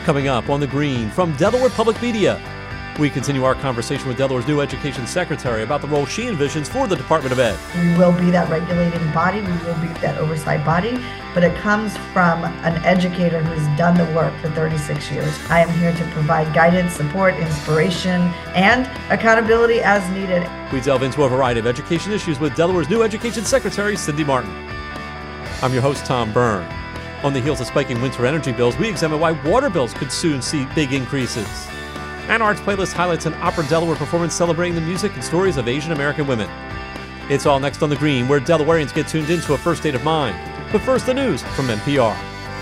Coming up on The Green from Delaware Public Media, we continue our conversation with Delaware's new Education Secretary about the role she envisions for the Department of Ed. We will be that regulating body, we will be that oversight body, but it comes from an educator who's done the work for 36 years. I am here to provide guidance, support, inspiration, and accountability as needed. We delve into a variety of education issues with Delaware's new Education Secretary, Cindy Martin. I'm your host, Tom Byrne. On the heels of spiking winter energy bills, we examine why water bills could soon see big increases. And Arts Playlist highlights an Opera Delaware performance celebrating the music and stories of Asian American women. It's all next on The Green, where Delawareans get tuned into a first state of mind. But first, the news from NPR.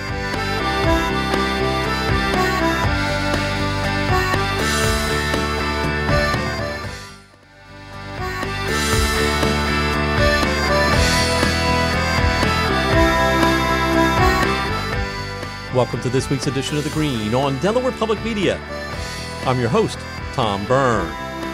Welcome to this week's edition of The Green on Delaware Public Media. I'm your host, Tom Byrne.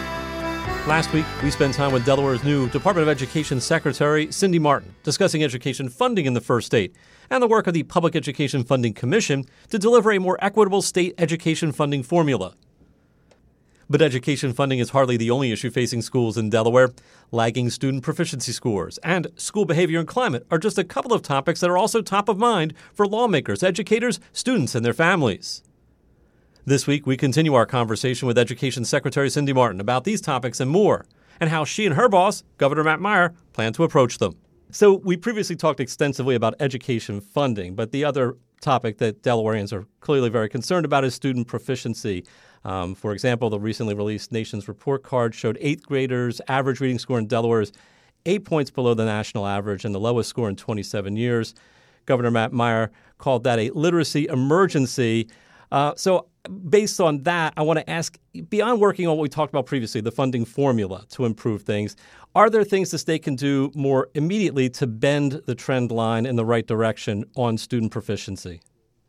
Last week, we spent time with Delaware's new Department of Education Secretary, Cindy Martin, discussing education funding in the first state and the work of the Public Education Funding Commission to deliver a more equitable state education funding formula. But education funding is hardly the only issue facing schools in Delaware. Lagging student proficiency scores and school behavior and climate are just a couple of topics that are also top of mind for lawmakers, educators, students, and their families. This week, we continue our conversation with Education Secretary Cindy Martin about these topics and more, and how she and her boss, Governor Matt Meier, plan to approach them. So we previously talked extensively about education funding, but the other topic that Delawareans are clearly very concerned about is student proficiency. For example, the recently released Nation's Report Card showed 8th graders' average reading score in Delaware is 8 points below the national average and the lowest score in 27 years. Governor Matt Meier called that a literacy emergency. So based on that, I want to ask, beyond working on what we talked about previously, the funding formula to improve things, are there things the state can do more immediately to bend the trend line in the right direction on student proficiency?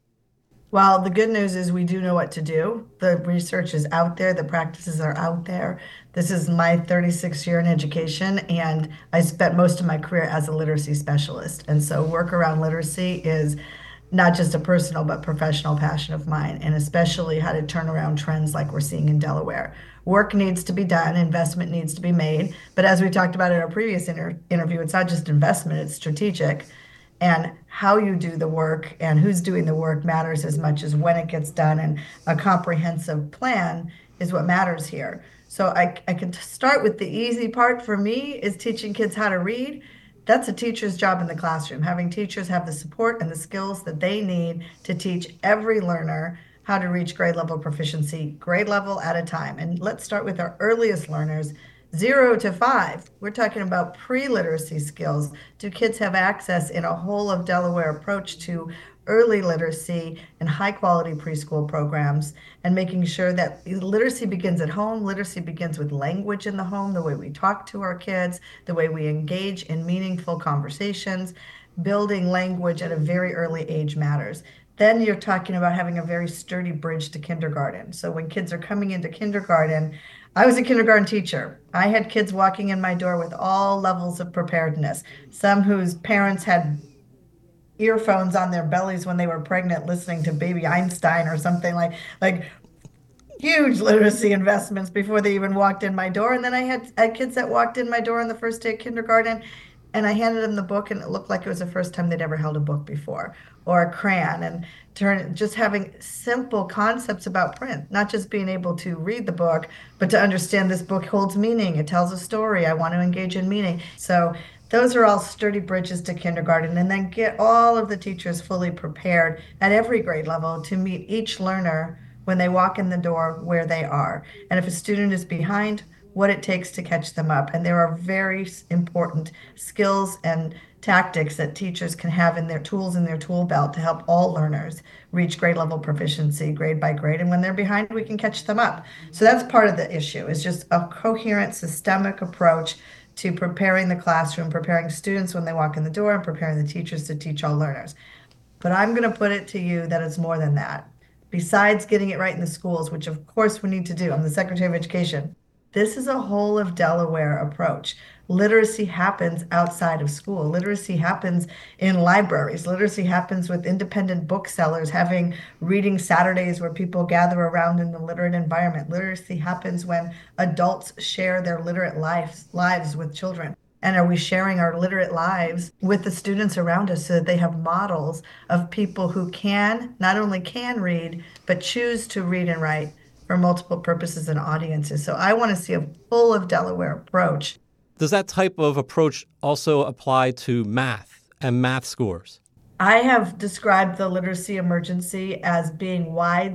Well, the good news is we do know what to do. The research is out there. The practices are out there. This is my 36th year in education, and I spent most of my career as a literacy specialist. And so work around literacy is not just a personal but professional passion of mine, and especially how to turn around trends like we're seeing in Delaware. Work needs to be done, investment needs to be made. But as we talked about in our previous interview, it's not just investment, it's strategic. And how you do the work and who's doing the work matters as much as when it gets done. And a comprehensive plan is what matters here. So I can start with the easy part for me is teaching kids how to read. That's a teacher's job in the classroom, having teachers have the support and the skills that they need to teach every learner how to reach grade level proficiency, grade level at a time. And let's start with our earliest learners, 0 to 5. We're talking about pre-literacy skills. Do kids have access in a whole of Delaware approach to early literacy and high quality preschool programs, and making sure that literacy begins at home. Literacy begins with language in the home, the way we talk to our kids, the way we engage in meaningful conversations. Building language at a very early age matters. Then you're talking about having a very sturdy bridge to kindergarten. So when kids are coming into kindergarten, I was a kindergarten teacher. I had kids walking in my door with all levels of preparedness. Some whose parents had earphones on their bellies when they were pregnant listening to Baby Einstein or something like huge literacy investments before they even walked in my door. And then I had kids that walked in my door on the first day of kindergarten, and I handed them the book, and it looked like it was the first time they'd ever held a book before, or a crayon, and just having simple concepts about print, not just being able to read the book, but to understand this book holds meaning. It tells a story. I want to engage in meaning. So those are all sturdy bridges to kindergarten, and then get all of the teachers fully prepared at every grade level to meet each learner when they walk in the door where they are. And if a student is behind, what it takes to catch them up. And there are very important skills and tactics that teachers can have in their tools in their tool belt to help all learners reach grade level proficiency grade by grade. And when they're behind, we can catch them up. So that's part of the issue, is just a coherent, systemic approach to preparing the classroom, preparing students when they walk in the door, and preparing the teachers to teach all learners. But I'm going to put it to you that it's more than that. Besides getting it right in the schools, which of course we need to do, I'm the Secretary of Education, this is a whole of Delaware approach. Literacy happens outside of school. Literacy happens in libraries. Literacy happens with independent booksellers having reading Saturdays where people gather around in the literate environment. Literacy happens when adults share their literate lives with children. And are we sharing our literate lives with the students around us so that they have models of people who not only can read, but choose to read and write for multiple purposes and audiences? So I want to see a full of Delaware approach. Does that type of approach also apply to math and math scores? I have described the literacy emergency as being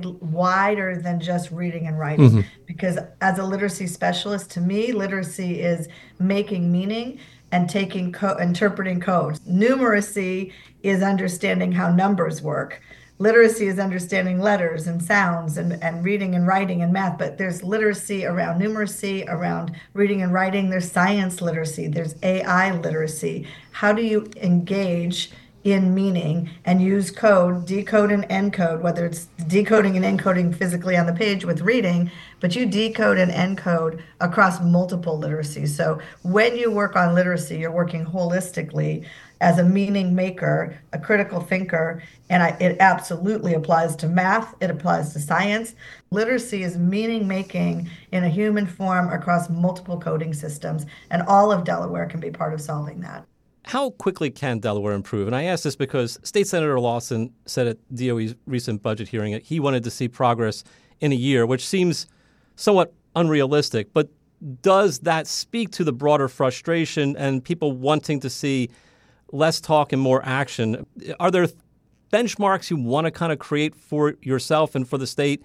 wider than just reading and writing, because as a literacy specialist, to me, literacy is making meaning and interpreting code. Numeracy is understanding how numbers work. Literacy is understanding letters and sounds and reading and writing and math, but there's literacy around numeracy, around reading and writing. There's science literacy, there's AI literacy. How do you engage in meaning and use code, decode and encode, whether it's decoding and encoding physically on the page with reading, but you decode and encode across multiple literacies. So when you work on literacy, you're working holistically as a meaning maker, a critical thinker, and it absolutely applies to math, it applies to science. Literacy is meaning making in a human form across multiple coding systems, and all of Delaware can be part of solving that. How quickly can Delaware improve? And I ask this because State Senator Lawson said at DOE's recent budget hearing that he wanted to see progress in a year, which seems somewhat unrealistic. But does that speak to the broader frustration and people wanting to see less talk and more action? Are there benchmarks you want to kind of create for yourself and for the state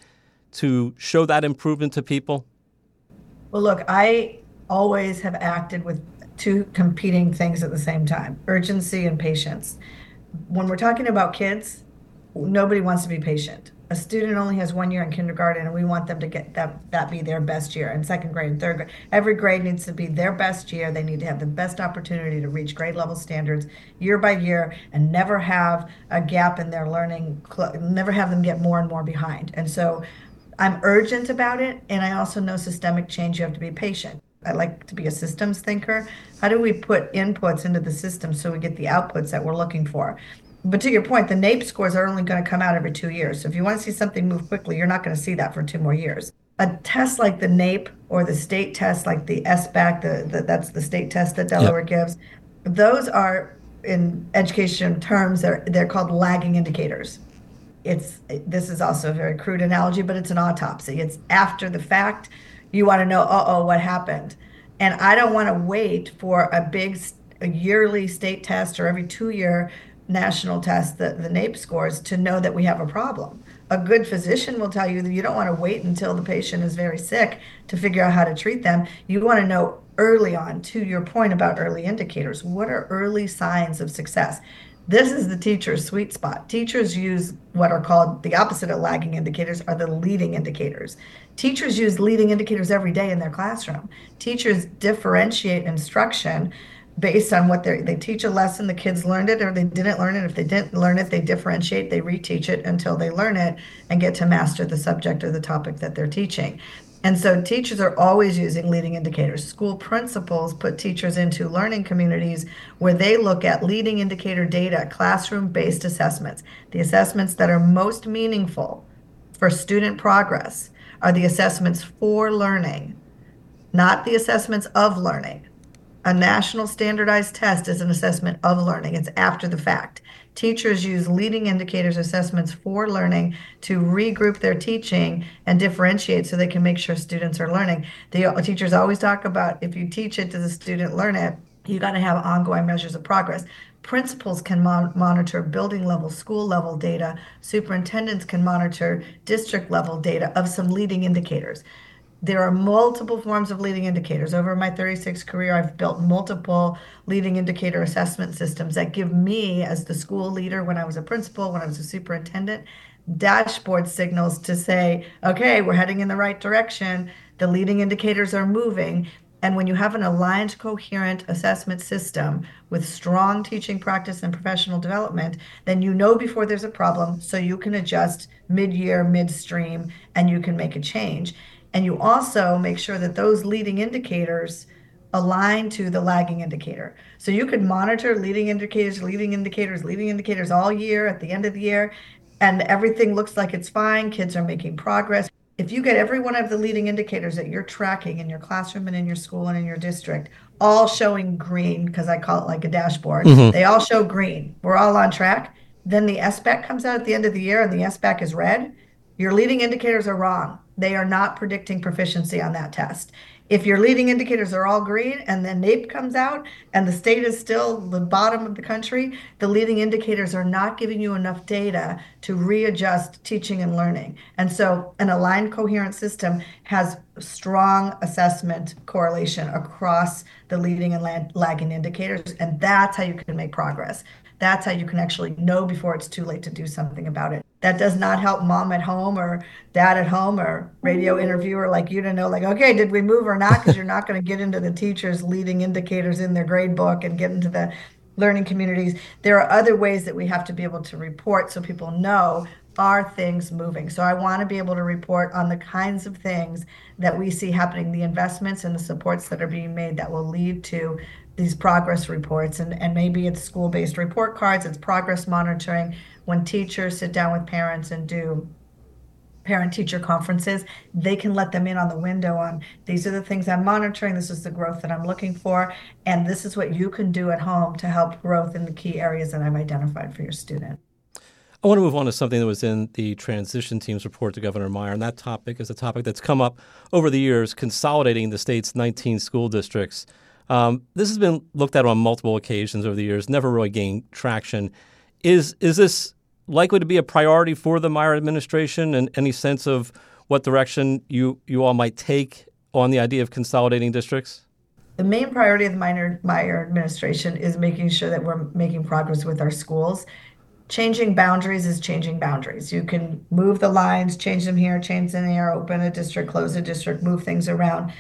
to show that improvement to people? Well, look, I always have acted with two competing things at the same time: urgency and patience. When we're talking about kids, nobody wants to be patient. A student only has 1 year in kindergarten, and we want them to get that be their best year. In second grade and third grade, every grade needs to be their best year. They need to have the best opportunity to reach grade level standards year by year and never have a gap in their learning, never have them get more and more behind. And so I'm urgent about it, and I also know systemic change, you have to be patient. I like to be a systems thinker. How do we put inputs into the system so we get the outputs that we're looking for? But to your point, the NAEP scores are only going to come out every 2 years. So if you want to see something move quickly, you're not going to see that for 2 more years. A test like the NAEP or the state test like the SBAC, that's the state test that Delaware gives, those are, in education terms, they're called lagging indicators. This is also a very crude analogy, but it's an autopsy. It's after the fact. You want to know, what happened? And I don't want to wait for a yearly state test or every 2-year national test, the NAEP scores, to know that we have a problem. A good physician will tell you that you don't want to wait until the patient is very sick to figure out how to treat them. You want to know early on, to your point about early indicators. What are early signs of success? This is the teacher's sweet spot. Teachers use what are called the opposite of lagging indicators, are the leading indicators. Teachers use leading indicators every day in their classroom. Teachers differentiate instruction based on what they teach a lesson, the kids learned it or they didn't learn it. If they didn't learn it, they differentiate, they reteach it until they learn it and get to master the subject or the topic that they're teaching. And so teachers are always using leading indicators. School principals put teachers into learning communities where they look at leading indicator data, classroom-based assessments. The assessments that are most meaningful for student progress are the assessments for learning, not the assessments of learning. A national standardized test is an assessment of learning. It's after the fact. Teachers use leading indicators assessments for learning to regroup their teaching and differentiate so they can make sure students are learning. The teachers always talk about, if you teach it, does the student learn it? You got to have ongoing measures of progress. Principals can monitor building level, school level data. Superintendents can monitor district level data of some leading indicators. There are multiple forms of leading indicators. Over my 36 career, I've built multiple leading indicator assessment systems that give me, as the school leader, when I was a principal, when I was a superintendent, dashboard signals to say, okay, we're heading in the right direction. The leading indicators are moving. And when you have an aligned, coherent assessment system with strong teaching practice and professional development, then you know before there's a problem, so you can adjust mid-year, midstream, and you can make a change. And you also make sure that those leading indicators aligned to the lagging indicator. So you could monitor leading indicators, leading indicators, leading indicators all year at the end of the year, and everything looks like it's fine. Kids are making progress. If you get every one of the leading indicators that you're tracking in your classroom and in your school and in your district, all showing green, because I call it like a dashboard, they all show green. We're all on track. Then the SBAC comes out at the end of the year and the SBAC is red. Your leading indicators are wrong. They are not predicting proficiency on that test. If your leading indicators are all green and then NAEP comes out and the state is still the bottom of the country, the leading indicators are not giving you enough data to readjust teaching and learning. And so an aligned coherent system has strong assessment correlation across the leading and lagging indicators, and that's how you can make progress. That's how you can actually know before it's too late to do something about it. That does not help mom at home or dad at home or radio interviewer like you to know, like, okay, did we move or not? Because you're not going to get into the teachers' leading indicators in their grade book and get into the learning communities. There are other ways that we have to be able to report so people know, are things moving? So I want to be able to report on the kinds of things that we see happening, the investments and the supports that are being made that will lead to these progress reports. And maybe it's school-based report cards, it's progress monitoring. When teachers sit down with parents and do parent-teacher conferences, they can let them in on the window on, these are the things I'm monitoring, this is the growth that I'm looking for, and this is what you can do at home to help growth in the key areas that I've identified for your student. I want to move on to something that was in the transition team's report to Governor Meyer, and that topic is a topic that's come up over the years, consolidating the state's 19 school districts. This has been looked at on multiple occasions over the years, never really gained traction. Is this likely to be a priority for the Meyer administration, and any sense of what direction you all might take on the idea of consolidating districts? The main priority of the Meyer administration is making sure that we're making progress with our schools. Changing boundaries is changing boundaries. You can move the lines, change them here, change them there, open a district, close a district, move things around.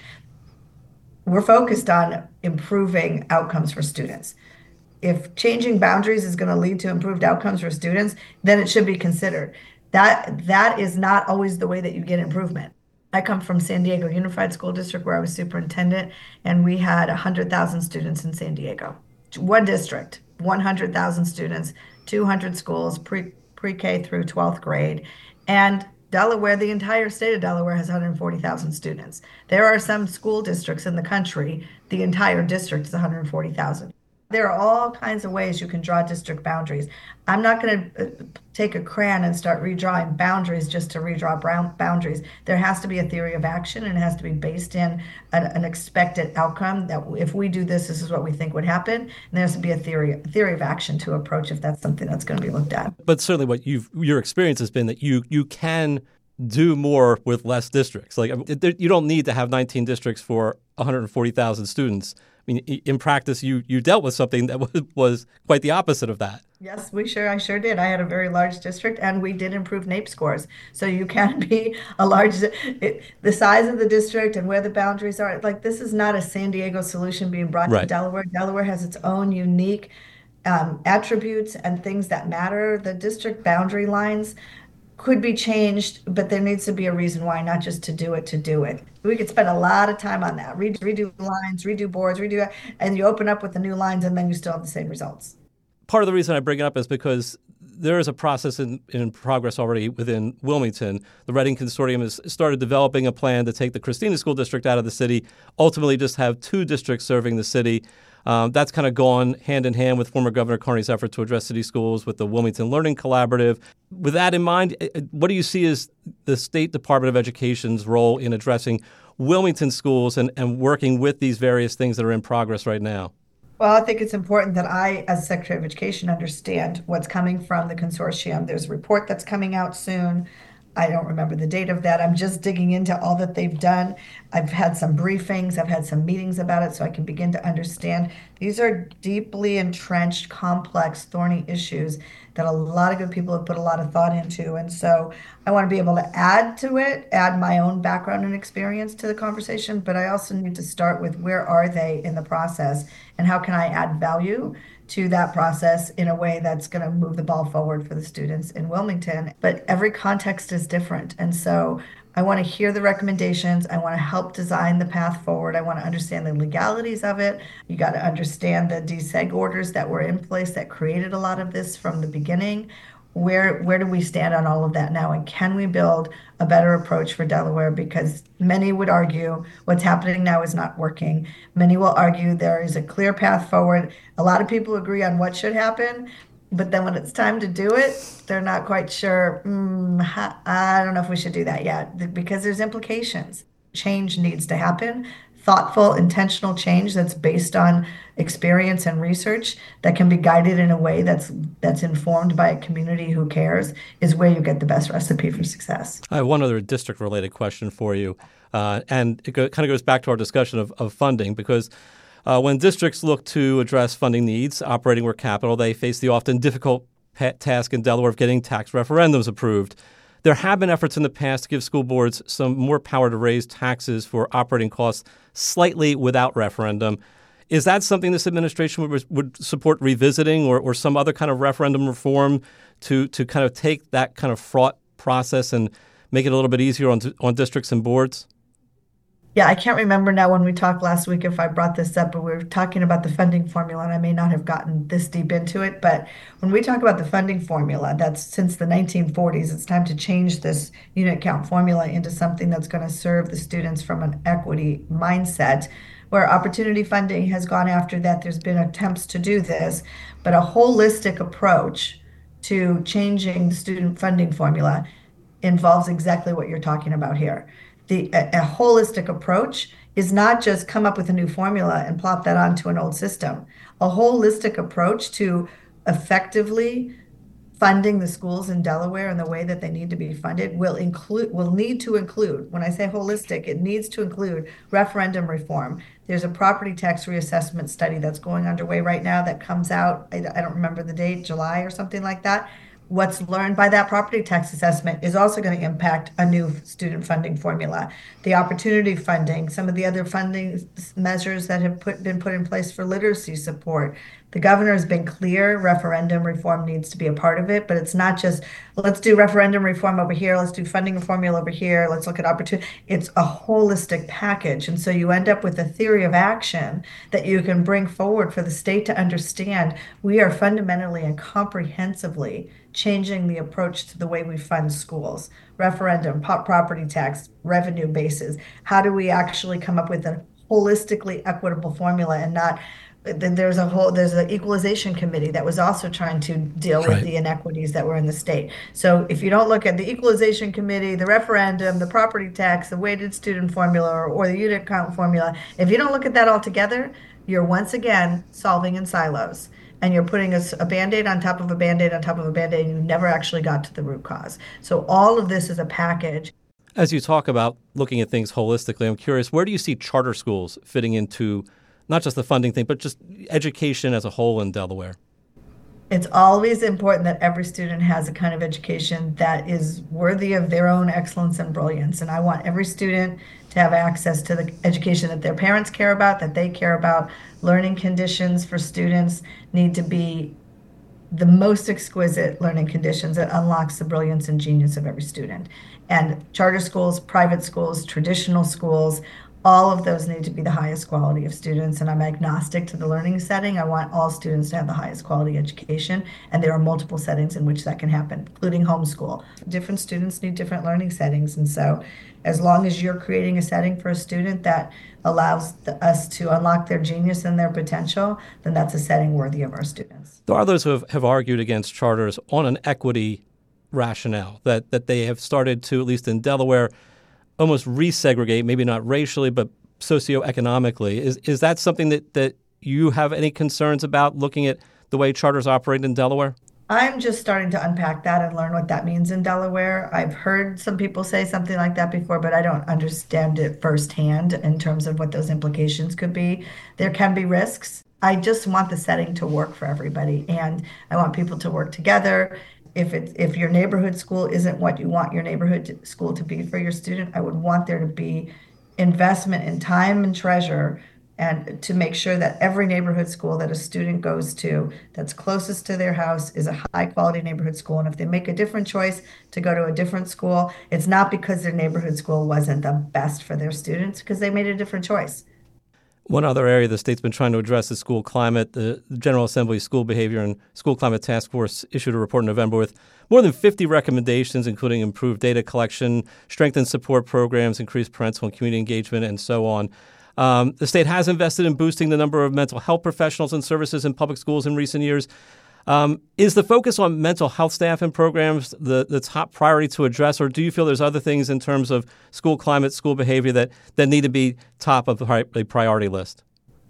We're focused on improving outcomes for students. If changing boundaries is going to lead to improved outcomes for students, then it should be considered. That is not always the way that you get improvement. I come from San Diego Unified School District, where I was superintendent, and we had 100,000 students in San Diego. One district, 100,000 students, 200 schools, pre-K through 12th grade. And Delaware, the entire state of Delaware has 140,000 students. There are some school districts in the country, the entire district is 140,000. There are all kinds of ways you can draw district boundaries. I'm not going to take a crayon and start redrawing boundaries just to redraw boundaries. There has to be a theory of action, and it has to be based in an expected outcome, that if we do this, this is what we think would happen. And there has to be a theory of action to approach if that's something that's going to be looked at. But certainly what your experience has been that you can do more with less districts. Like, you don't need to have 19 districts for 140,000 students. I mean, in practice, you dealt with something that was quite the opposite of that. Yes, I sure did. I had a very large district, and we did improve NAEP scores. So you can be the size of the district and where the boundaries are. Like, this is not a San Diego solution being brought to Delaware. Delaware has its own unique attributes and things that matter. The district boundary lines could be changed, but there needs to be a reason why, not just to do it. We could spend a lot of time on that. Redo lines, redo boards, and you open up with the new lines, and then you still have the same results. Part of the reason I bring it up is because there is a process in progress already within Wilmington. The Reading Consortium has started developing a plan to take the Christina School District out of the city, ultimately just have 2 districts serving the city. That's kind of gone hand in hand with former Governor Carney's effort to address city schools with the Wilmington Learning Collaborative. With that in mind, what do you see as the State Department of Education's role in addressing Wilmington schools and working with these various things that are in progress right now? Well, I think it's important that I, as Secretary of Education, understand what's coming from the consortium. There's a report that's coming out soon. I don't remember the date of that. I'm just digging into all that they've done. I've had some briefings. I've had some meetings about it so I can begin to understand. These are deeply entrenched, complex, thorny issues that a lot of good people have put a lot of thought into. And so I want to be able to add to it, add my own background and experience to the conversation, but I also need to start with where are they in the process and how can I add value to that process in a way that's going to move the ball forward for the students in Wilmington. But every context is different. And so I want to hear the recommendations. I want to help design the path forward. I want to understand the legalities of it. You got to understand the deseg orders that were in place that created a lot of this from the beginning. Where do we stand on all of that now? And can we build a better approach for Delaware? Because many would argue what's happening now is not working. Many will argue there is a clear path forward. A lot of people agree on what should happen, but then when it's time to do it, they're not quite sure. I don't know if we should do that yet because there's implications. Change needs to happen. Thoughtful, intentional change that's based on experience and research that can be guided in a way that's informed by a community who cares is where you get the best recipe for success. I have one other district-related question for you, and it kind of goes back to our discussion of funding because when districts look to address funding needs, operating with capital, they face the often difficult task in Delaware of getting tax referendums approved. There have been efforts in the past to give school boards some more power to raise taxes for operating costs slightly without referendum. Is that something this administration would support revisiting or some other kind of referendum reform to kind of take that kind of fraught process and make it a little bit easier on districts and boards? Yeah, I can't remember now when we talked last week if I brought this up, but we were talking about the funding formula, and I may not have gotten this deep into it. But when we talk about the funding formula, that's since the 1940s, it's time to change this unit count formula into something that's going to serve the students from an equity mindset, where opportunity funding has gone after that. There's been attempts to do this, but a holistic approach to changing the student funding formula involves exactly what you're talking about here. A holistic approach is not just come up with a new formula and plop that onto an old system. A holistic approach to effectively funding the schools in Delaware in the way that they need to be funded will need to include, when I say holistic, it needs to include referendum reform. There's a property tax reassessment study that's going underway right now that comes out, I don't remember the date, July or something like that. What's learned by that property tax assessment is also going to impact a new student funding formula. The opportunity funding, some of the other funding measures that have been put in place for literacy support. The governor has been clear referendum reform needs to be a part of it, but it's not just let's do referendum reform over here, let's do funding formula over here, let's look at opportunity. It's a holistic package. And so you end up with a theory of action that you can bring forward for the state to understand we are fundamentally and comprehensively changing the approach to the way we fund schools, referendum, property tax, revenue bases. How do we actually come up with a holistically equitable formula and not there's an equalization committee that was also trying to deal with the inequities that were in the state. So if you don't look at the equalization committee, the referendum, the property tax, the weighted student formula, or the unit count formula, if you don't look at that all together, you're once again solving in silos. And you're putting a Band-Aid on top of a Band-Aid on top of a Band-Aid, and you never actually got to the root cause. So all of this is a package. As you talk about looking at things holistically, I'm curious, where do you see charter schools fitting into not just the funding thing, but just education as a whole in Delaware? It's always important that every student has a kind of education that is worthy of their own excellence and brilliance. And I want every student to have access to the education that their parents care about, that they care about. Learning conditions for students need to be the most exquisite learning conditions that unlocks the brilliance and genius of every student. And charter schools, private schools, traditional schools, all of those need to be the highest quality of students, and I'm agnostic to the learning setting. I want all students to have the highest quality education, and there are multiple settings in which that can happen, including homeschool. Different students need different learning settings, and so as long as you're creating a setting for a student that allows us to unlock their genius and their potential, then that's a setting worthy of our students. There are those who have argued against charters on an equity rationale, that they have started to, at least in Delaware, almost resegregate, maybe not racially, but socioeconomically. Is that something that you have any concerns about looking at the way charters operate in Delaware? I'm just starting to unpack that and learn what that means in Delaware. I've heard some people say something like that before, but I don't understand it firsthand in terms of what those implications could be. There can be risks. I just want the setting to work for everybody, and I want people to work together. If your neighborhood school isn't what you want your neighborhood school to be for your student, I would want there to be investment in time and treasure and to make sure that every neighborhood school that a student goes to that's closest to their house is a high quality neighborhood school. And if they make a different choice to go to a different school, it's not because their neighborhood school wasn't the best for their students, because they made a different choice. One other area the state's been trying to address is school climate. The General Assembly's School Behavior and School Climate Task Force issued a report in November with more than 50 recommendations, including improved data collection, strengthened support programs, increased parental and community engagement, and so on. The state has invested in boosting the number of mental health professionals and services in public schools in recent years. Is the focus on mental health staff and programs the top priority to address, or do you feel there's other things in terms of school climate, school behavior that need to be top of the priority list?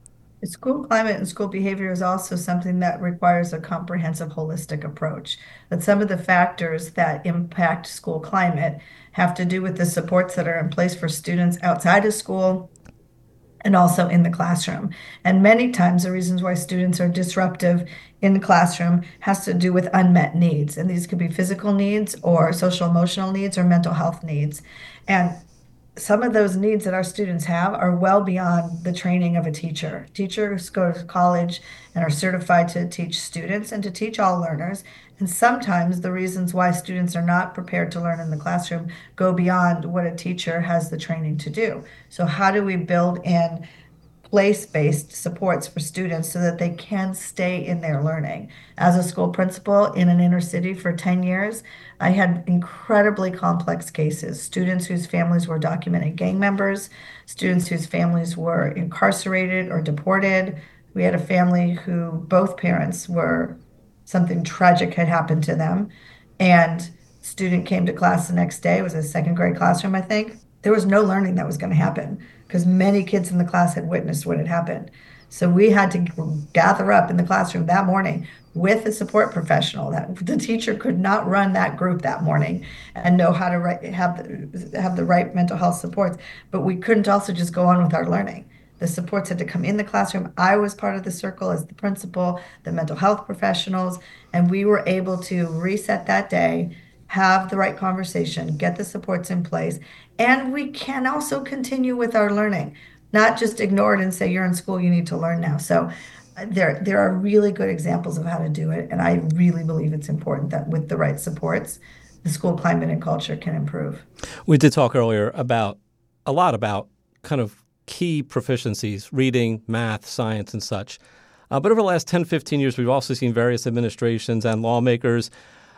School climate and school behavior is also something that requires a comprehensive, holistic approach. But some of the factors that impact school climate have to do with the supports that are in place for students outside of school and also in the classroom. And many times the reasons why students are disruptive in the classroom has to do with unmet needs. And these could be physical needs or social emotional needs or mental health needs. And some of those needs that our students have are well beyond the training of a teacher. Teachers go to college and are certified to teach students and to teach all learners. And sometimes the reasons why students are not prepared to learn in the classroom go beyond what a teacher has the training to do. So how do we build in place-based supports for students so that they can stay in their learning? As a school principal in an inner city for 10 years, I had incredibly complex cases, students whose families were documented gang members, students whose families were incarcerated or deported. We had a family who both parents were, something tragic had happened to them, and student came to class the next day. It was a second grade classroom, I think. There was no learning that was going to happen because many kids in the class had witnessed what had happened. So we had to gather up in the classroom that morning with a support professional. That the teacher could not run that group that morning and know how to have the right mental health supports. But we couldn't also just go on with our learning. The supports had to come in the classroom. I was part of the circle as the principal, the mental health professionals, and we were able to reset that day, have the right conversation, get the supports in place, and we can also continue with our learning, not just ignore it and say, you're in school, you need to learn now. So there are really good examples of how to do it, and I really believe it's important that with the right supports, the school climate and culture can improve. We did talk earlier about kind of key proficiencies, reading, math, science, and such. But over the last 10, 15 years, we've also seen various administrations and lawmakers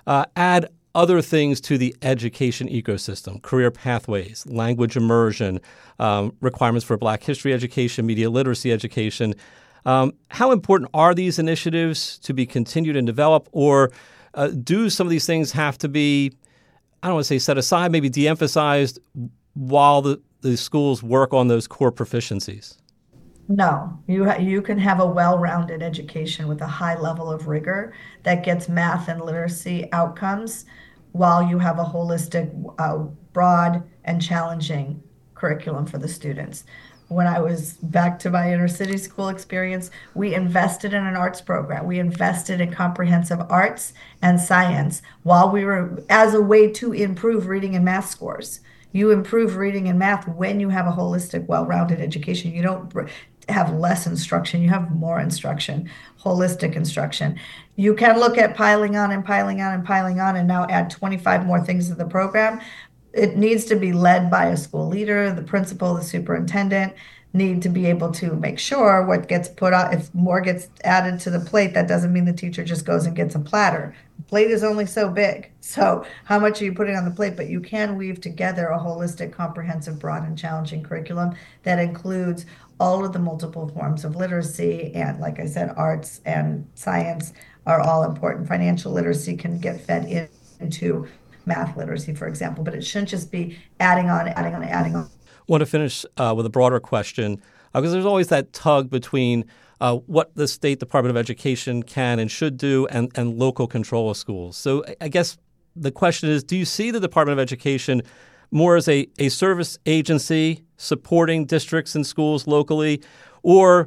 add other things to the education ecosystem: career pathways, language immersion, requirements for Black history education, media literacy education. How important are these initiatives to be continued and developed, or do some of these things have to be, I don't want to say set aside, maybe de-emphasized while the schools work on those core proficiencies? No, you can have a well-rounded education with a high level of rigor that gets math and literacy outcomes while you have a holistic, broad, and challenging curriculum for the students. When I was back to my inner city school experience, we invested in an arts program. We invested in comprehensive arts and science as a way to improve reading and math scores. You improve reading and math when you have a holistic, well-rounded education. You don't have less instruction, you have more instruction, holistic instruction. You can look at piling on and piling on and piling on and now add 25 more things to the program. It needs to be led by a school leader. The principal, the superintendent need to be able to make sure what gets put out. If more gets added to the plate, that doesn't mean the teacher just goes and gets a platter. The plate is only so big. So how much are you putting on the plate? But you can weave together a holistic, comprehensive, broad, and challenging curriculum that includes all of the multiple forms of literacy. And like I said, arts and science are all important. Financial literacy can get fed into math literacy, for example, but it shouldn't just be adding on, adding on, adding on. I want to finish with a broader question, because there's always that tug between what the State Department of Education can and should do and local control of schools. So I guess the question is, do you see the Department of Education more as a service agency supporting districts and schools locally, or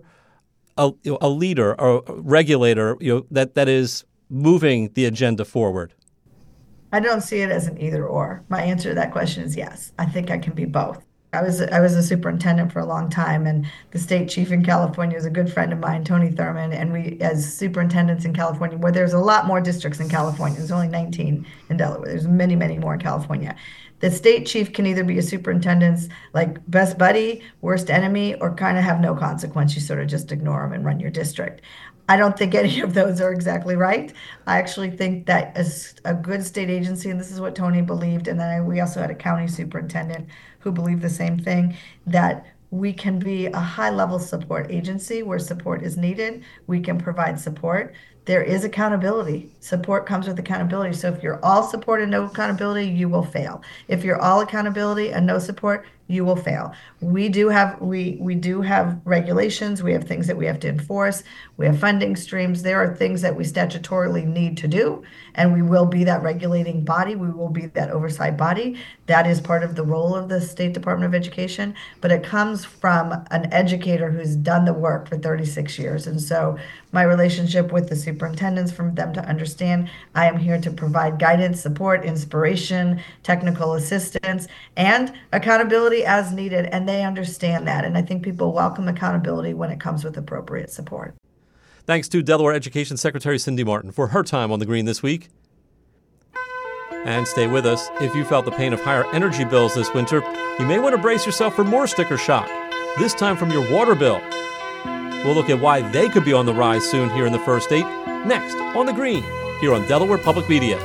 a leader or a regulator that is moving the agenda forward? I don't see it as an either or. My answer to that question is yes. I think I can be both. I was a superintendent for a long time, and the state chief in California is a good friend of mine, Tony Thurman. And we, as superintendents in California, where there's a lot more districts in California, there's only 19 in Delaware. There's many, many more in California. The state chief can either be a superintendent's like best buddy, worst enemy, or kind of have no consequence. You sort of just ignore them and run your district. I don't think any of those are exactly right. I actually think that as a good state agency, and this is what Tony believed, and then we also had a county superintendent who believed the same thing, that we can be a high level support agency where support is needed. We can provide support. There is accountability. Support comes with accountability. So if you're all support and no accountability, you will fail. If you're all accountability and no support, you will fail. We do have regulations. We have things that we have to enforce. We have funding streams. There are things that we statutorily need to do, and we will be that regulating body. We will be that oversight body. That is part of the role of the State Department of Education, but it comes from an educator who's done the work for 36 years. And so my relationship with the superintendents, from them to understand I am here to provide guidance, support, inspiration, technical assistance, and accountability as needed. And they understand that. And I think people welcome accountability when it comes with appropriate support. Thanks to Delaware Education Secretary Cindy Marten for her time on the Green this week. And stay with us. If you felt the pain of higher energy bills this winter, you may want to brace yourself for more sticker shock, this time from your water bill. We'll look at why they could be on the rise soon here in the First State, next on The Green, here on Delaware Public Media.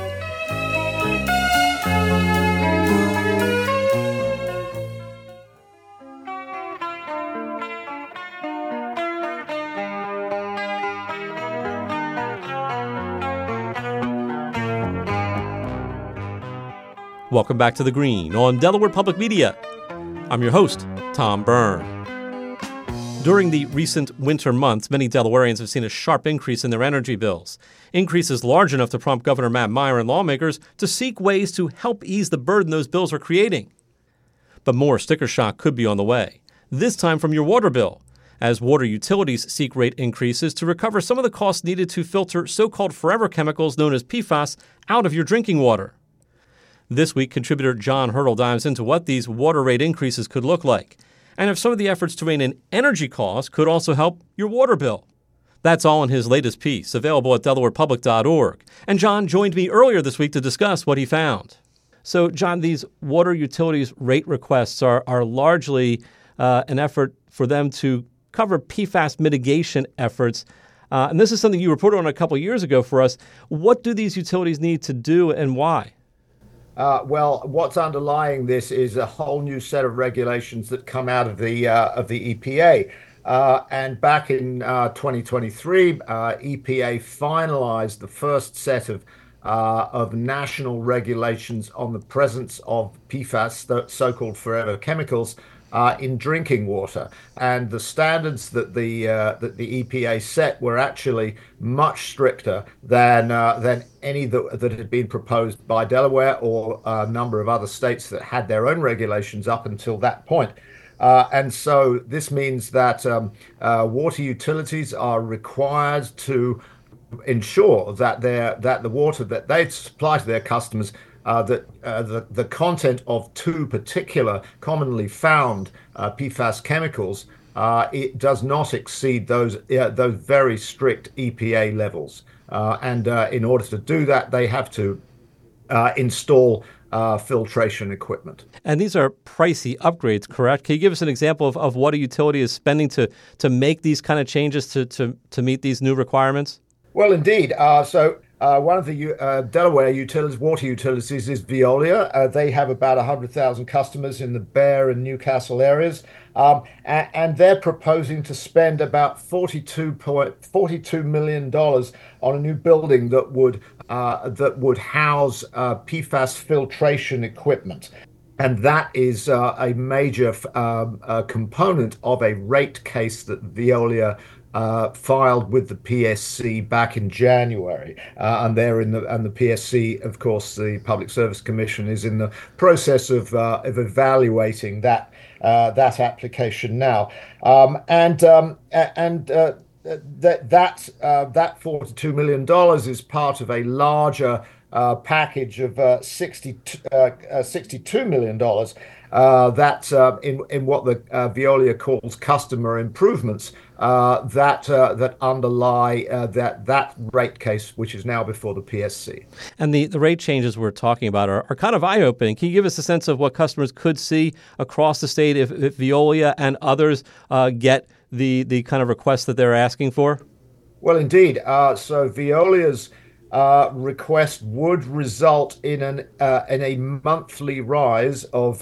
Welcome back to The Green on Delaware Public Media. I'm your host, Tom Byrne. During the recent winter months, many Delawareans have seen a sharp increase in their energy bills. Increases large enough to prompt Governor Matt Meyer and lawmakers to seek ways to help ease the burden those bills are creating. But more sticker shock could be on the way, this time from your water bill, as water utilities seek rate increases to recover some of the costs needed to filter so-called forever chemicals known as PFAS out of your drinking water. This week, contributor John Hurdle dives into what these water rate increases could look like, and if some of the efforts to rein in energy costs could also help your water bill. That's all in his latest piece, available at delawarepublic.org. And John joined me earlier this week to discuss what he found. So, John, these water utilities rate requests are largely an effort for them to cover PFAS mitigation efforts. And this is something you reported on a couple of years ago for us. What do these utilities need to do and why? Well, what's underlying this is a whole new set of regulations that come out of the EPA. And back in 2023, EPA finalized the first set of national regulations on the presence of PFAS, the so-called forever chemicals, in drinking water. And the standards that the EPA set were actually much stricter than any that had been proposed by Delaware or a number of other states that had their own regulations up until that point. And so this means that water utilities are required to ensure that the water that they supply to their customers, that the content of two particular commonly found PFAS chemicals, it does not exceed those very strict EPA levels. And in order to do that, they have to install filtration equipment. And these are pricey upgrades, correct? Can you give us an example of what a utility is spending to make these kind of changes to meet these new requirements? Well, indeed. One of the Delaware utilities, water utilities, is Veolia. They have about 100,000 customers in the Bear and Newcastle areas, and they're proposing to spend about $42 million on a new building that would house PFAS filtration equipment. And that is a major component of a rate case that Veolia filed with the PSC back in January, and the PSC, of course, the Public Service Commission, is in the process of evaluating that application now, that $42 million is part of a larger package of $62 million that in what the Veolia calls customer improvements that underlie that rate case, which is now before the PSC. And the rate changes we're talking about are kind of eye-opening. Can you give us a sense of what customers could see across the state if Veolia and others get the kind of requests that they're asking for? Well, indeed. So Veolia's request would result in a monthly rise of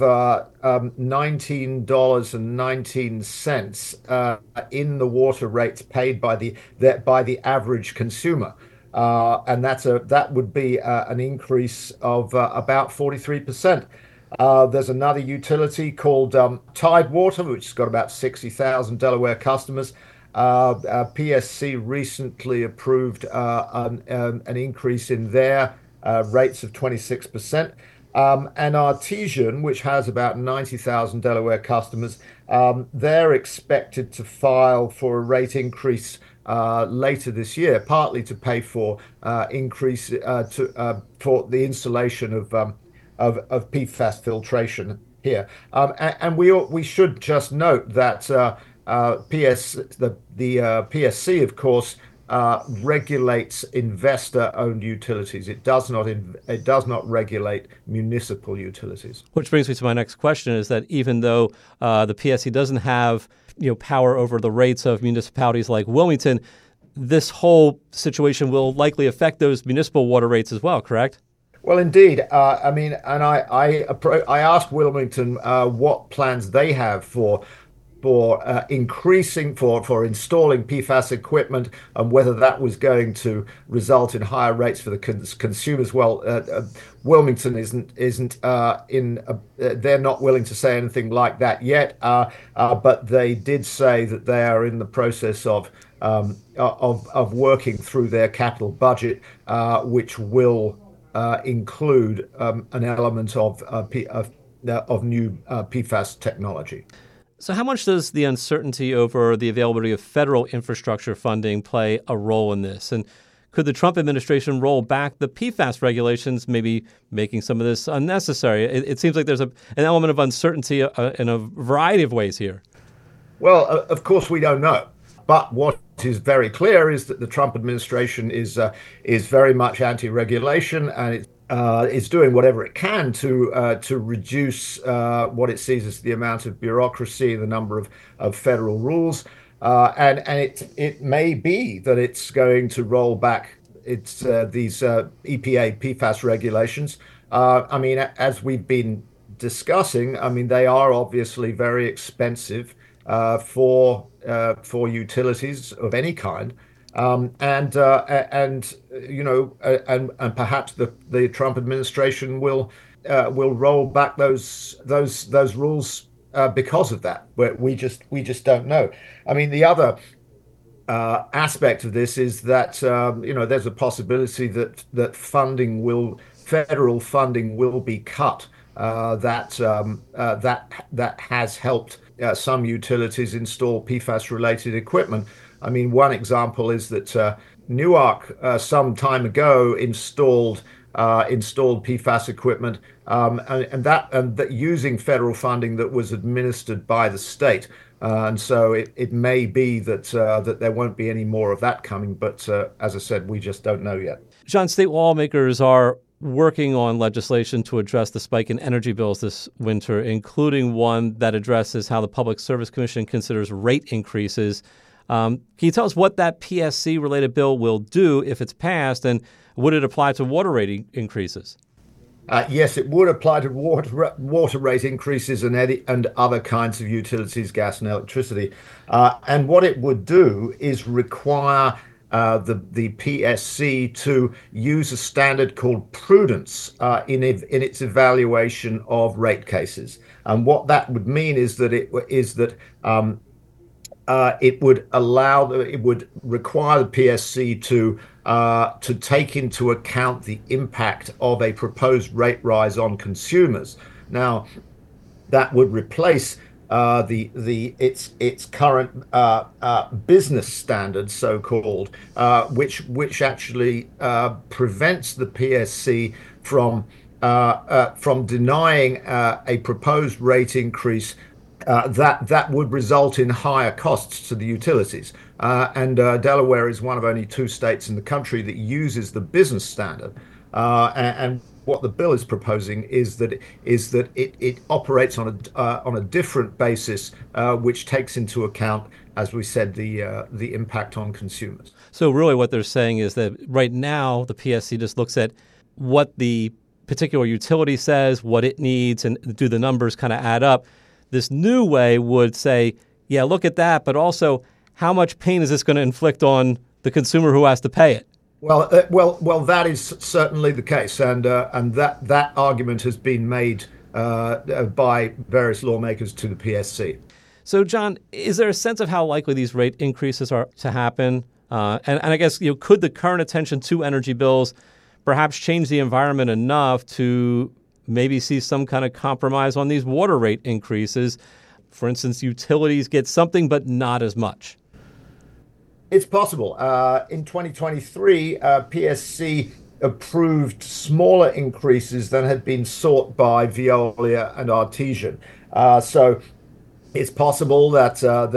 $19.19 in the water rates paid by the average consumer, and that would be an increase of about 43%. There's another utility called Tidewater, which has got about 60,000 Delaware customers. PSC recently approved an increase in their rates of 26%. And Artesian, which has about 90,000 Delaware customers, they're expected to file for a rate increase later this year, partly to pay for increase for the installation of PFAS filtration here. And we should just note that the PSC, of course, regulates investor-owned utilities. It does not regulate municipal utilities. Which brings me to my next question: is that even though the PSC doesn't have power over the rates of municipalities like Wilmington, this whole situation will likely affect those municipal water rates as well, correct? Well, indeed. I mean, and I asked Wilmington what plans they have for installing PFAS equipment, and whether that was going to result in higher rates for the consumers. Well, Wilmington they're not willing to say anything like that yet, but they did say that they are in the process of working through their capital budget, which will include an element of new PFAS technology. So how much does the uncertainty over the availability of federal infrastructure funding play a role in this? And could the Trump administration roll back the PFAS regulations, maybe making some of this unnecessary? It seems like there's an element of uncertainty in a variety of ways here. Well, of course, we don't know. But what is very clear is that the Trump administration is very much anti-regulation, and it's doing whatever it can to reduce what it sees as the amount of bureaucracy, the number of federal rules, and it may be that it's going to roll back these EPA PFAS regulations. I mean, as we've been discussing, I mean, they are obviously very expensive for utilities of any kind. And perhaps the Trump administration will roll back those rules because of that. But we just don't know. I mean, the other aspect of this is that there's a possibility that federal funding will be cut. That has helped some utilities install PFAS-related equipment. I mean, one example is that Newark some time ago installed PFAS equipment, and that using federal funding that was administered by the state. And so it may be that there won't be any more of that coming. But as I said, we just don't know yet. John, state lawmakers are working on legislation to address the spike in energy bills this winter, including one that addresses how the Public Service Commission considers rate increases. Can you tell us what that PSC-related bill will do if it's passed, and would it apply to water rate increases? Yes, it would apply to water rate increases and other kinds of utilities, gas and electricity. And what it would do is require the PSC to use a standard called prudence in its evaluation of rate cases. And what that would mean is that it would require the PSC to take into account the impact of a proposed rate rise on consumers. Now, that would replace its current business standards, so called, which actually prevents the PSC from denying a proposed rate increase that would result in higher costs to the utilities. And Delaware is one of only 2 states in the country that uses the business standard. And what the bill is proposing is that it operates on a different basis, which takes into account, as we said, the impact on consumers. So really what they're saying is that right now the PSC just looks at what the particular utility says, what it needs, and do the numbers kind of add up. This new way would say, yeah, look at that, but also how much pain is this going to inflict on the consumer who has to pay it? Well, that is certainly the case, and that argument has been made by various lawmakers to the PSC. So, John, is there a sense of how likely these rate increases are to happen? And I guess, could the current attention to energy bills perhaps change the environment enough to maybe see some kind of compromise on these water rate increases? For instance, utilities get something, but not as much. It's possible. In 2023, PSC approved smaller increases than had been sought by Veolia and Artesian. So it's possible that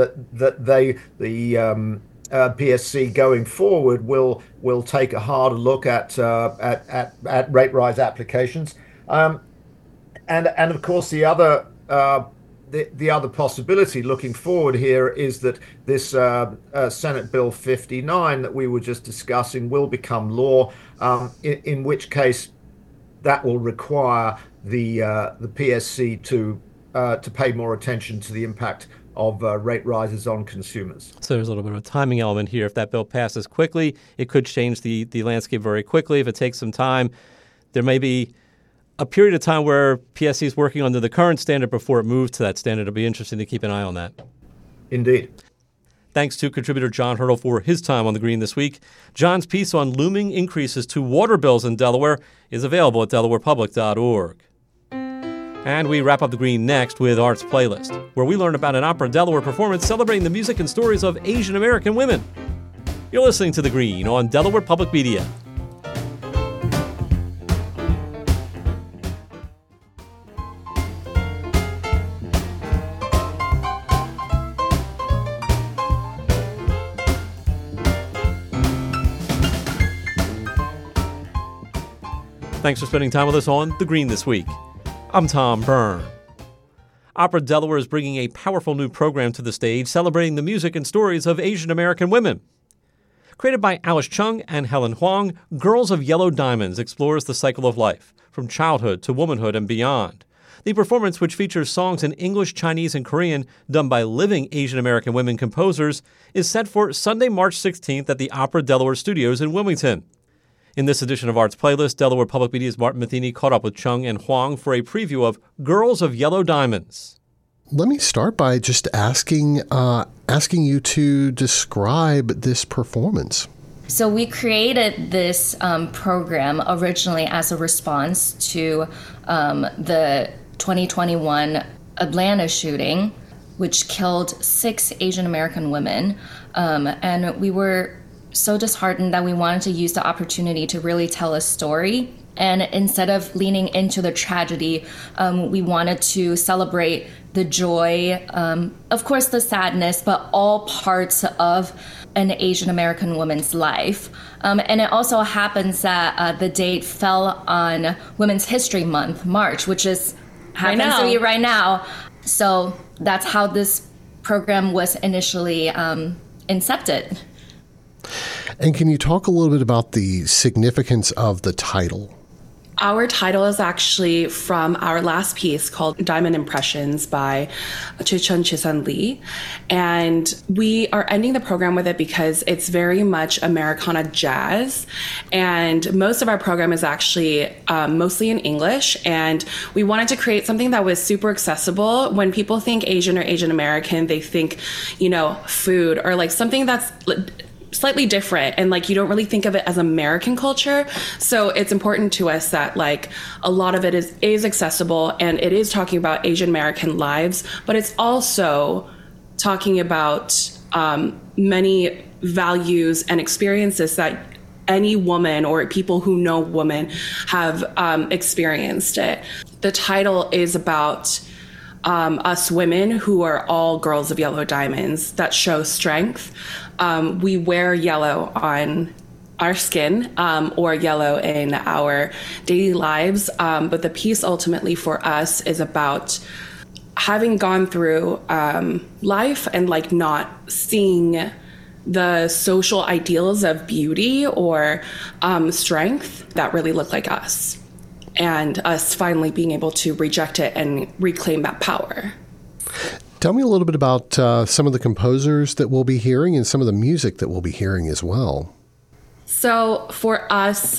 the PSC going forward will take a harder look at rate rise applications, and of course the other possibility looking forward here is that this Senate Bill 59 that we were just discussing will become law, in which case that will require the PSC to pay more attention to the impact of rate rises on consumers. So there's a little bit of a timing element here. If that bill passes quickly, it could change the landscape very quickly. If it takes some time, there may be a period of time where PSC is working under the current standard before it moves to that standard. It'll be interesting to keep an eye on that. Indeed. Thanks to contributor John Hurdle for his time on The Green this week. John's piece on looming increases to water bills in Delaware is available at delawarepublic.org. And we wrap up The Green next with Arts Playlist, where we learn about an Opera Delaware performance celebrating the music and stories of Asian American women. You're listening to The Green on Delaware Public Media. Thanks for spending time with us on The Green this week. I'm Tom Byrne. Opera Delaware is bringing a powerful new program to the stage celebrating the music and stories of Asian American women. Created by Alice Chung and Helen Huang, Girls of Yellow Diamonds explores the cycle of life, from childhood to womanhood and beyond. The performance, which features songs in English, Chinese, and Korean done by living Asian American women composers, is set for Sunday, March 16th at the Opera Delaware Studios in Wilmington. In this edition of Arts Playlist, Delaware Public Media's Martin Matheny caught up with Chung and Huang for a preview of Girls of Yellow Diamonds. Let me start by just asking you to describe this performance. So we created this program originally as a response to the 2021 Atlanta shooting, which killed 6 Asian American women. And we were so disheartened that we wanted to use the opportunity to really tell a story. And instead of leaning into the tragedy, we wanted to celebrate the joy, of course the sadness, but all parts of an Asian American woman's life. And it also happens that the date fell on Women's History Month, March, which happens to be right now. So that's how this program was initially incepted. And can you talk a little bit about the significance of the title? Our title is actually from our last piece called Diamond Impressions by Chichun Chisan Lee. And we are ending the program with it because it's very much Americana jazz. And most of our program is actually mostly in English. And we wanted to create something that was super accessible. When people think Asian or Asian American, they think, food or like something that's slightly different, and like you don't really think of it as American culture. So it's important to us that like a lot of it is accessible, and it is talking about Asian American lives, but it's also talking about many values and experiences that any woman or people who know women have experienced it. The title is about us women who are all girls of yellow diamonds that show strength. We wear yellow on our skin or yellow in our daily lives. But the piece ultimately for us is about having gone through life and like not seeing the social ideals of beauty or strength that really look like us, and us finally being able to reject it and reclaim that power. Tell me a little bit about some of the composers that we'll be hearing and some of the music that we'll be hearing as well. So for us,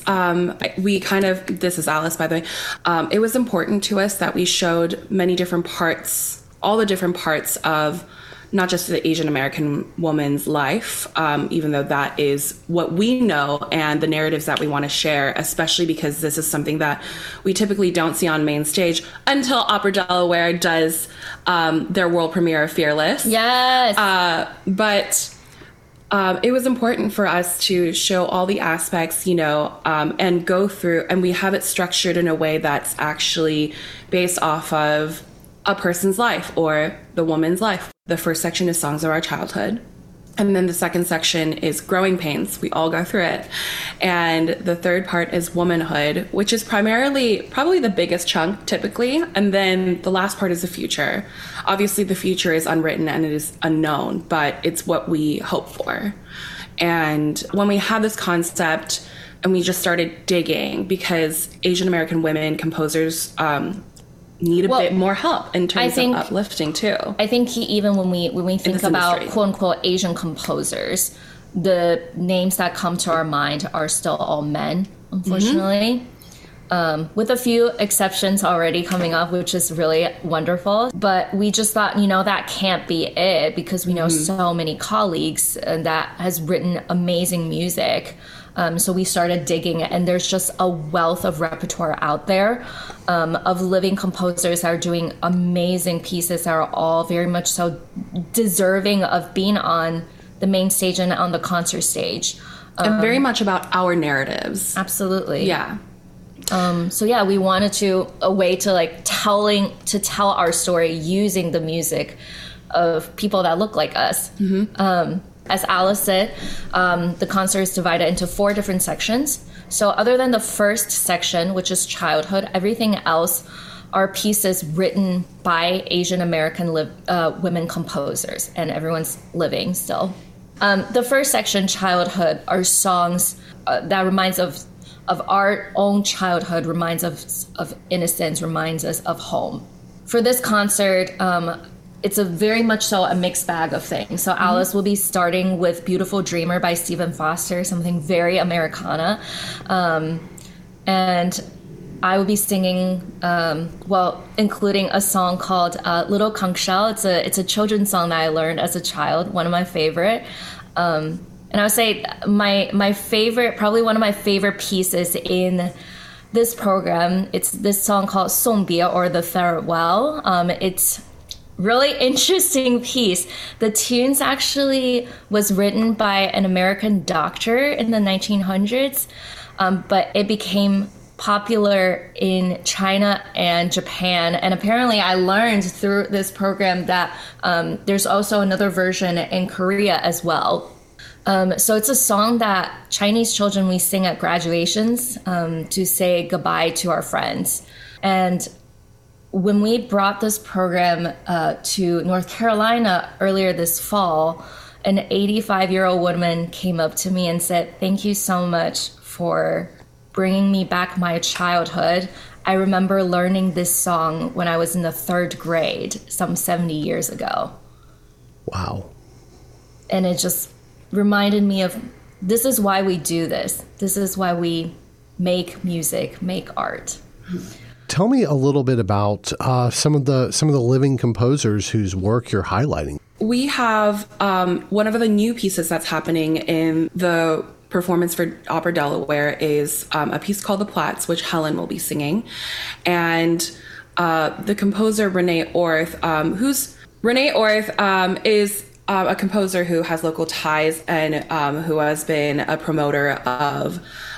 this is Alice, by the way, it was important to us that we showed many different parts, all the different parts of not just the Asian American woman's life, even though that is what we know and the narratives that we want to share, especially because this is something that we typically don't see on main stage until Opera Delaware does their world premiere of Fearless. Yes. But it was important for us to show all the aspects, and go through, and we have it structured in a way that's actually based off of a person's life or the woman's life. The first section is Songs of Our Childhood. And then the second section is Growing Pains. We all go through it. And the third part is Womanhood, which is primarily probably the biggest chunk typically. And then the last part is the future. Obviously, the future is unwritten and it is unknown, but it's what we hope for. And when we had this concept and we just started digging, because Asian American women composers need a bit more help in terms of uplifting too. I think even when we think about quote unquote Asian composers, the names that come to our mind are still all men, unfortunately. With a few exceptions already coming up, which is really wonderful. But we just thought, that can't be it, because we know so many colleagues that has written amazing music. So we started digging, and there's just a wealth of repertoire out there of living composers that are doing amazing pieces that are all very much so deserving of being on the main stage and on the concert stage. And very much about our narratives. Absolutely. Yeah. We wanted a way to tell our story using the music of people that look like us. As Alice said, the concert is divided into 4 different sections. So other than the first section, which is childhood, everything else are pieces written by Asian American women composers, and everyone's living still. The first section, childhood, are songs that reminds of our own childhood, reminds us of innocence, reminds us of home. For this concert, it's a very much so a mixed bag of things. So Alice will be starting with Beautiful Dreamer by Stephen Foster, something very Americana. And I will be singing, including a song called Little Kangshao. It's a children's song that I learned as a child, one of my favorite. And I would say my favorite, probably one of my favorite pieces in this program, it's this song called Songbie, or The Farewell. It's really interesting piece. The tunes actually was written by an American doctor in the 1900s, but it became popular in China and Japan. And apparently I learned through this program that there's also another version in Korea as well. So it's a song that Chinese children, we sing at graduations to say goodbye to our friends. And when we brought this program to North Carolina earlier this fall, an 85-year-old woman came up to me and said, "Thank you so much for bringing me back my childhood. I remember learning this song when I was in the 3rd grade, some 70 years ago." Wow. And it just reminded me of, this is why we do this. This is why we make music, make art. Tell me a little bit about some of the living composers whose work you're highlighting. we have one of the new pieces that's happening in the performance for Opera Delaware is a piece called The Platts, which Helen will be singing. And the composer Renee Orth, is a composer who has local ties and who has been a promoter of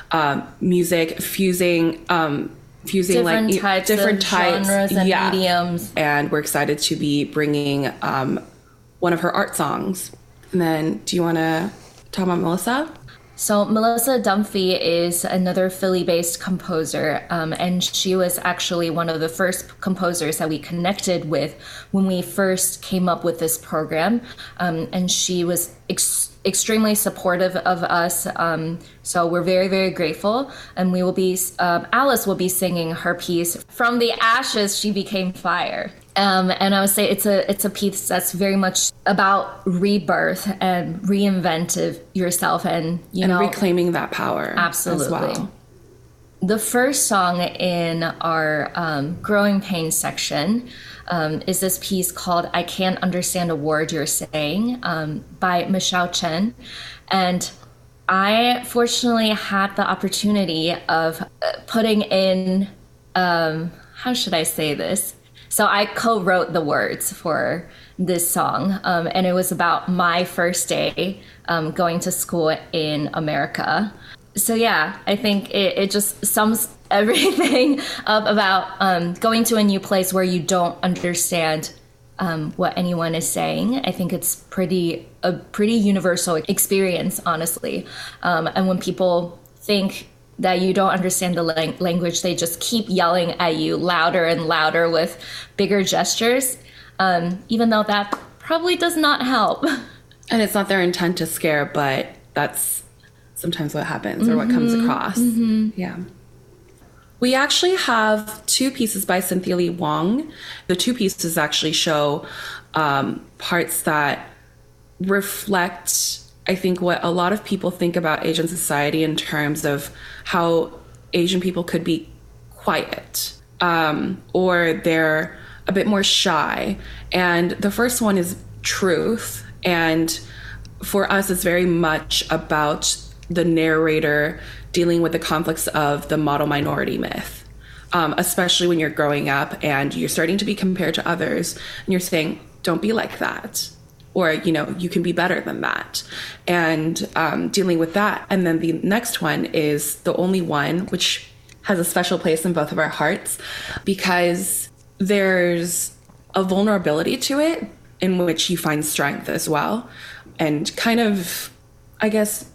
music fusing different types genres and mediums. And we're excited to be bringing one of her art songs. And then, do you want to talk about Melissa? So Melissa Dunphy is another Philly-based composer, and she was actually one of the first composers that we connected with when we first came up with this program, and she was extremely supportive of us, so we're very, very grateful, and we will be, Alice will be singing her piece, From the Ashes She Became Fire. And I would say it's a piece that's very much about rebirth and reinventive yourself and reclaiming that power. Absolutely. As well. The first song in our Growing Pains section is this piece called I Can't Understand a Word You're Saying by Michelle Chen. And I fortunately had the opportunity of putting in, how should I say this? So I co-wrote the words for this song, and it was about my first day going to school in America. So yeah, I think it just sums everything up about going to a new place where you don't understand what anyone is saying. I think it's a pretty universal experience, honestly. And when people think that you don't understand the language, they just keep yelling at you louder and louder with bigger gestures, even though that probably does not help. And it's not their intent to scare, but that's sometimes what happens or what comes across. Mm-hmm. Yeah. We actually have two pieces by Cynthia Lee Wong. The two pieces actually show parts that reflect, I think, what a lot of people think about Asian society in terms of how Asian people could be quiet or they're a bit more shy. And the first one is truth. And for us, it's very much about the narrator dealing with the conflicts of the model minority myth, especially when you're growing up and you're starting to be compared to others and you're saying, don't be like that. Or, you can be better than that, and dealing with that. And then the next one is The Only One, which has a special place in both of our hearts because there's a vulnerability to it in which you find strength as well. And kind of, I guess,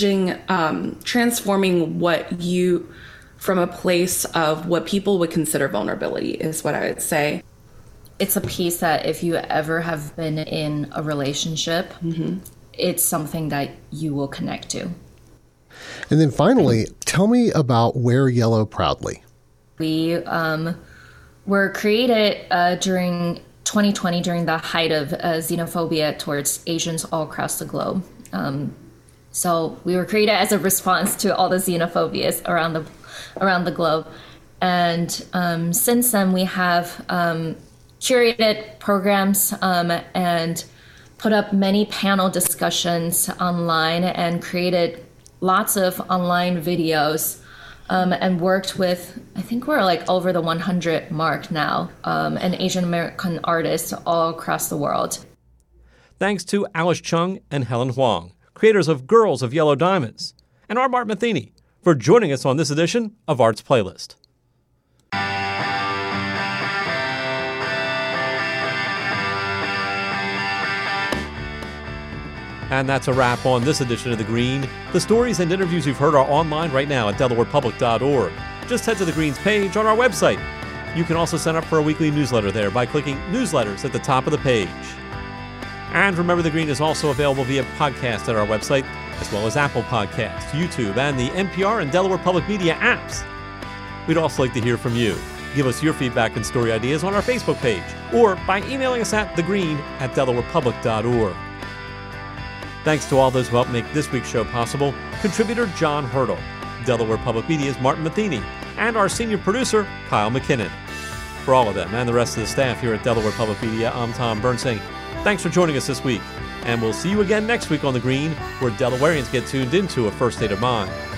transforming from a place of what people would consider vulnerability is what I would say. It's a piece that if you ever have been in a relationship, it's something that you will connect to. And then finally, tell me about Wear Yellow Proudly. We were created during 2020 during the height of xenophobia towards Asians all across the globe. So we were created as a response to all the xenophobias around the globe. And since then, we have curated programs and put up many panel discussions online and created lots of online videos and worked with, I think we're over the 100 mark now, and Asian American artists all across the world. Thanks to Alice Chung and Helen Huang, creators of Girls of Yellow Diamonds, and Art Matheny for joining us on this edition of Art's Playlist. And that's a wrap on this edition of The Green. The stories and interviews you've heard are online right now at DelawarePublic.org. Just head to The Green's page on our website. You can also sign up for a weekly newsletter there by clicking Newsletters at the top of the page. And remember, The Green is also available via podcast at our website, as well as Apple Podcasts, YouTube, and the NPR and Delaware Public Media apps. We'd also like to hear from you. Give us your feedback and story ideas on our Facebook page, or by emailing us at thegreen@DelawarePublic.org. Thanks to all those who helped make this week's show possible, contributor John Hurdle, Delaware Public Media's Martin Matheny, and our senior producer, Kyle McKinnon. For all of them and the rest of the staff here at Delaware Public Media, I'm Tom Byrne saying Thanks for joining us this week, and we'll see you again next week on The Green, where Delawareans get tuned into a first state of mind.